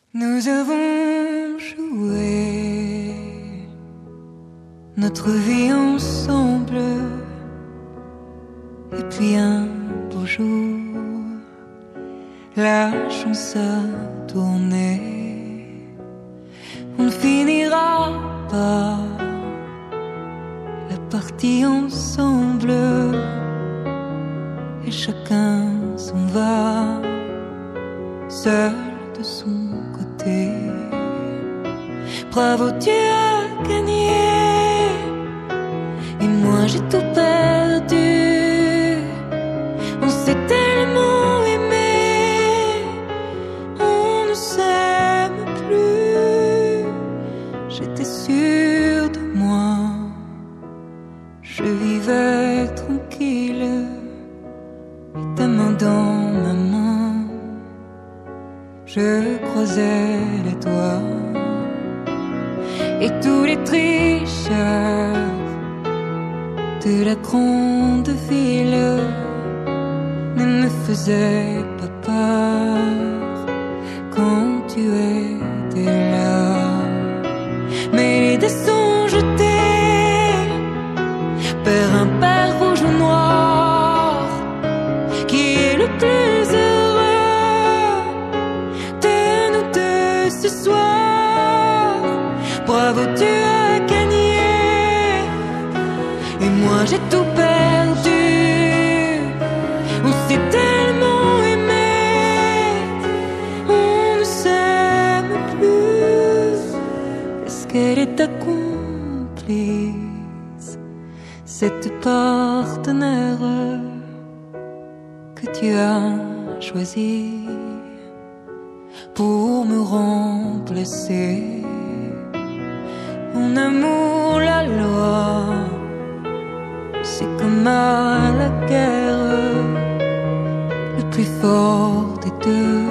Nous avons joué notre vie ensemble, et puis un beau jour, la chance a tourné. On ne finira pas la partie ensemble, et chacun s'en va, seul de son côté. Bravo, tu as gagné, et moi j'ai tout perdu. On s'est tellement aimé, on ne s'aime plus. J'étais sûre de moi, je vivais tranquille, et ta main dans ma main, je croisais les doigts. Et tous les tricheurs de la grande ville ne me faisaient pas peur quand tu étais là. Mais les dés sont jetés, père impair, rouge ou noir, qui est le plus heureux de nous deux ce soir. Bravo, tu as gagné, et moi j'ai tout perdu. On s'est tellement aimé, on ne s'aime plus. Est-ce qu'elle est ta complice, cette partenaire que tu as choisi pour me remplacer? Mon amour, la loi, c'est comme à la guerre, le plus fort des deux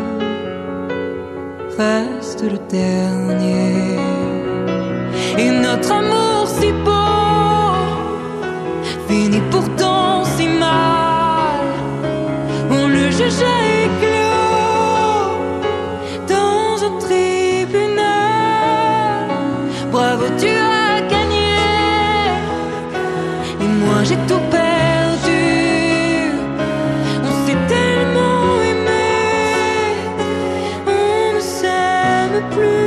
reste le dernier. Et notre amour si beau finit pourtant si mal. On le jugeait éclos dans un tribunal. Bravo, tu as gagné, et moi j'ai tout perdu. On s'est tellement aimé, on ne s'aime plus.